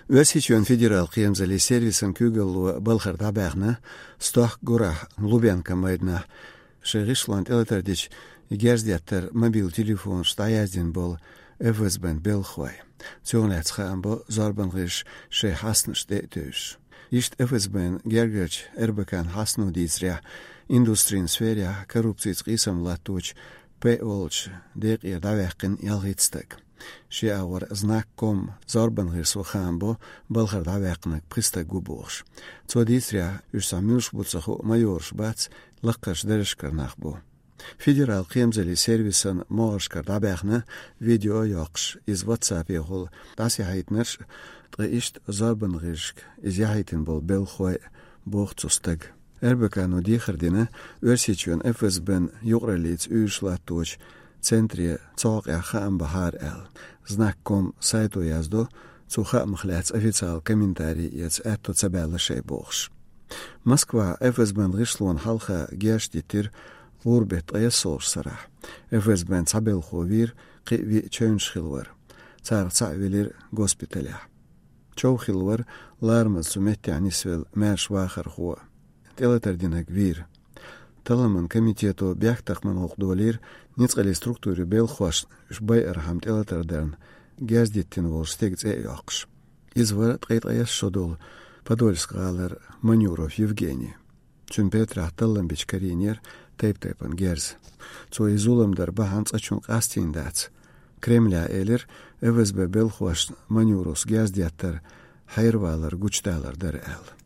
Весичен федерал қиемзали сервисын күгілі балқыр табағына стақ ғыра Лубянка майдына шығышланд элетардич герздеттер мобил телефон штаязден бол ФСБн белхвай. Цёгнәцхаан бо зарбангыш ше хасныш детөш. Ишт ФСБн гергерч эрбекан хасну дизря индустрин сферя коррупциц қисамлатуч пеолч деқия давақын ялғитстык. Ше ауыр знакком зарбангыш сухаан бо балхар давақынық приста губош. Цо дизря үсамюш буцаху майорш бац лаққаш дәрішкарнақ бо. Федерал қиемзали сервисын моғышкар дабақны видео яқш из WhatsApp егол таси хайтнерш ишт зарбангышк из яхайтын бол белхой боғцустык. Эрбекану дихардины өрсичен ФСБн юғралиц үйшлаттуч центре цоқ яхаан бахар әл. Знакком сайту язду цуха мхляц официал комментарий ец әтто цабәлі шей боғш. Москва ФСБн ғышлуан халха гештитир Урбет аясош сарах. ФСБн цабел ховир қиви чөншхилвар. Цар цавилир госпиталя. Чоухилвар лармаз сумет янисвел мерш вахар хуа. Телетардинак вир. Таламан комитету бяхтахман охдолир ницқали структури белхваш шбай архам телетардан газдиттин волштег цеяқш. Извар тқайт аяс шодол Подольск-галар Манюров Евгений. Чун Петра талламбич каринер тайп-тайпан герз. Цо изуламдар баханц ачун қастин дац. Кремля элер ФСБ белхваш Манюрос газдиаттар хайрвалар гучталар дар әл.